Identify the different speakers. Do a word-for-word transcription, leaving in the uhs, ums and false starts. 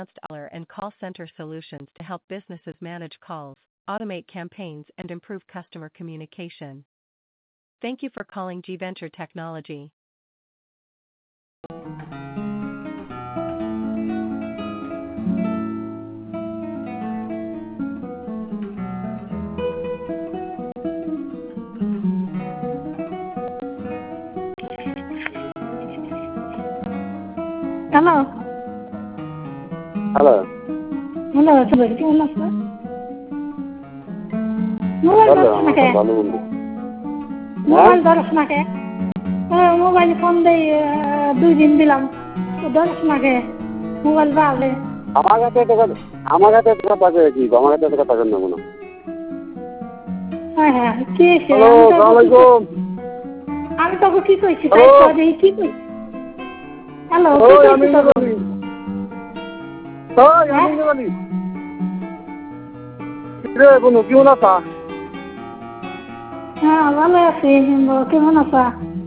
Speaker 1: advanced and call center solutions to help businesses manage calls, automate campaigns, and improve customer communication. Thank you for calling G-Venture Technology.
Speaker 2: Hello.
Speaker 3: Hello.
Speaker 2: Hello, সবাই কেমন আছো? Mobile ধরছ না কে? Mobile ধরছ না কে? হ্যাঁ, mobile phone দেই দুই দিন দিলাম। ধরছ না কে? মোবাইল বাড়লে।
Speaker 3: আমার কাছে তো আমার কাছে তো টাকা কি? আমার কাছে তো টাকা নেব না।
Speaker 2: হ্যাঁ হ্যাঁ, কি আছে?
Speaker 3: হ্যালো, আসসালামু আলাইকুম।
Speaker 2: আমি তোকে কি কইছি? তাই তো দেখি কি কই? হ্যালো, কি কইছি তোকে?
Speaker 3: ওই আমি বলি। রে বনু কেমন আছো?
Speaker 2: হ্যাঁ, ভালো আছি। কেমন আছো?